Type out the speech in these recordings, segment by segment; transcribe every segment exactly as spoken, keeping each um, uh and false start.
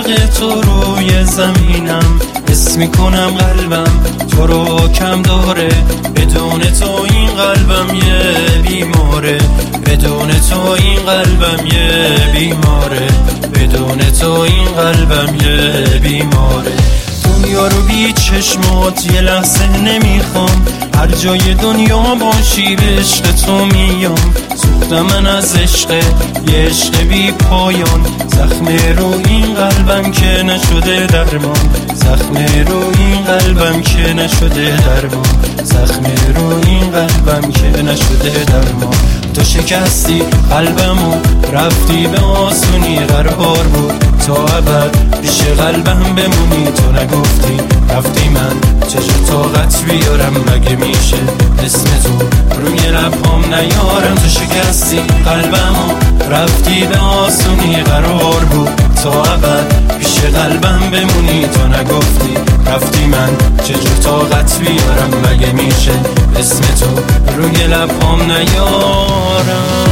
عاشق تو روی زمینم، حس میکنم قلبم تو رو کم داره. بدون تو این قلبم یه بیماره، بدون تو این قلبم یه بیماره، بدون تو این قلبم یه بیماره. دنیا رو بی چشمات یه لحظه نمیخوام، هر جای دنیا باشی به عشق تو میام. سوختم من از عشق، یه عشق بی پایان، زخم رو این قلبم که نشده درمان، زخم رو این قلبم که نشده درمان، زخم رو این قلبم که نشده درمان. تو شکستی قلبمو رفتی به آسونی، قرار بود تا ابد پیش قلبم بمونی. تو نگفتی رفتی، من چجور طاقت بیارم؟ مگه میشه اسم تو روی لبام نیارم؟ تو شکستی قلبمو رفتی به آسونی، قرار بود تا ابد پیش قلبم بمونی. تو نگفتی رفتی، من چجور طاقت بیارم؟ مگه میشه اسم تو روی لبام نیارم؟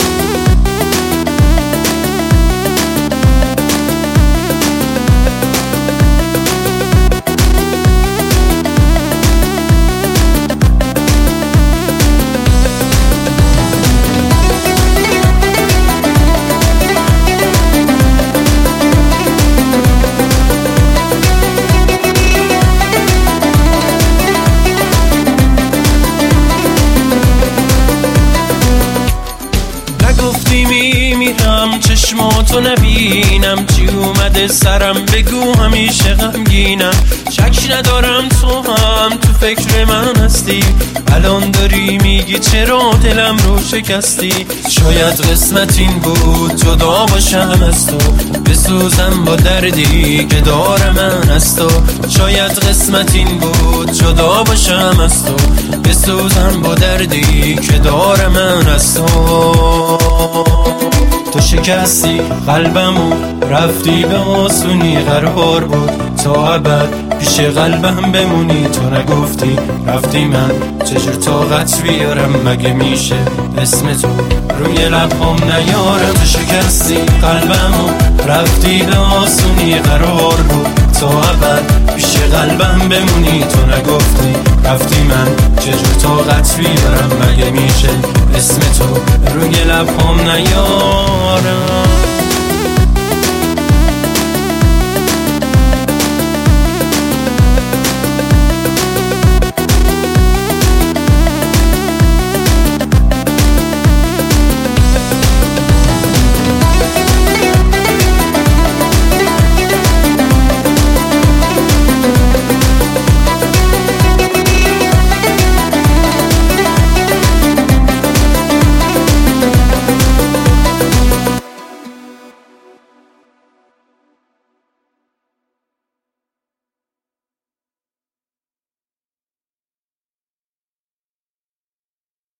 گفتی میمیرم چشماتو نبینم، چی اومده سرم بگو همیشه غمگینم. شک ندارم تو هم تو فکر من هستی، الان داری میگی چرا دلم رو شکستی. شاید قسمت این بود جدا باشم از تو، بسوزم با دردی که دار من از تو. شاید قسمت این بود جدا باشم از تو، بسوزم با دردی که دار من از تو. تو شکستی قلبمو رفتی به آسونی، قرار بود تا ابد پیش قلبم بمونی. تو نگفتی رفتی، من چجور طاقت بیارم؟ مگه میشه اسم تو روی لبام نیارم؟ تو شکستی قلبمو رفتی به آسونی، قرار بود تا ابد پیش قلبم بمونی. تو نگفتی رفتی، من چجور طاقت بیارم؟ مگه میشه اسم تو روی لبام نیارم؟